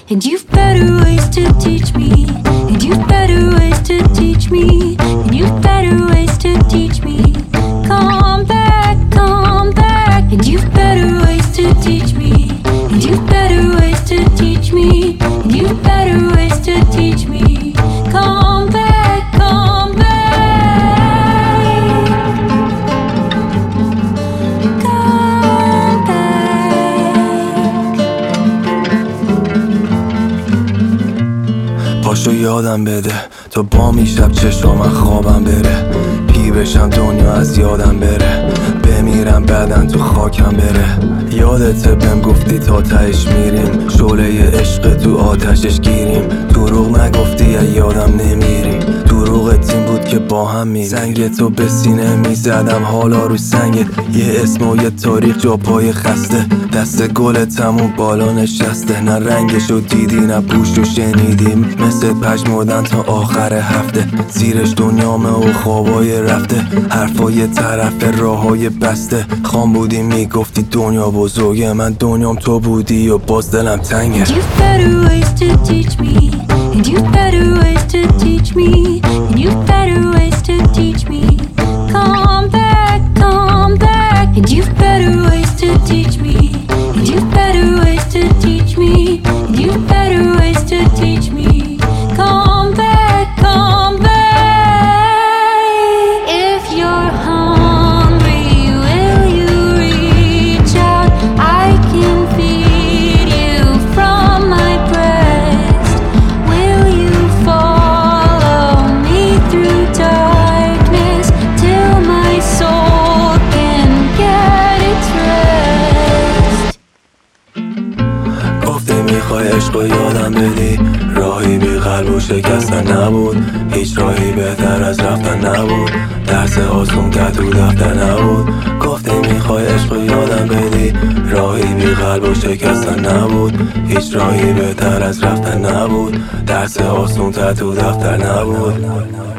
And you've better ways to teach me. And you've better ways to teach me. And you've better ways to teach me. Come back, come back. And you've better ways to teach me. And you've better ways to teach me. And you've better ways to teach me. Come back, come back. Come back. پاشو یادم بده تا بامی شب چشم من خوابم بره، پیر بشم دنیا از یادم بره، بمیرم بعدن تو خاکم بره. یادته بهم گفتی تا تهش میریم، شعله عشق تو آتشش گیریم. دروغ نگفتی یادم نمیری، دروغت این بود که با هم میری. زنگ تو به سینه میزدم حالا روی سنگت، یه اسم و یه تاریخ جا پای خسته. دست گلتم و بالا نشسته، نه رنگشو دیدی نه بوشو شنیدیم. مثل پژمردن تا آخر هفته، زیرش دنیامه و خوابای رفته. حرفای طرف راههای بسته، خام بودی میگفتی دنیا بزرگه، من دنیام تو بودی و باز دلم تنگه. And you've better ways to teach me. And you've better ways to teach me. And you've better ways to teach me. Come back, come back. And you've better ways to teach me. And you've better ways to teach me. And you've better ways to teach me. Come back, come back. If you're hungry, will you reach out? I can feed you from my breast. Will you follow me through darkness till my soul can get its rest? گفتی میخوای عشق و یادم بدی، راهی بی قلب و شکستن نبود، هیچ راهی بهتر از رفتن نبود، درس آسون تو دفتر نبود. گفتی میخوای عشق و یادم بدی، راهی بی قلب و شکستن نبود، هیچ راهی بهتر از رفتن نبود، درس آسون تو دفتر نبود.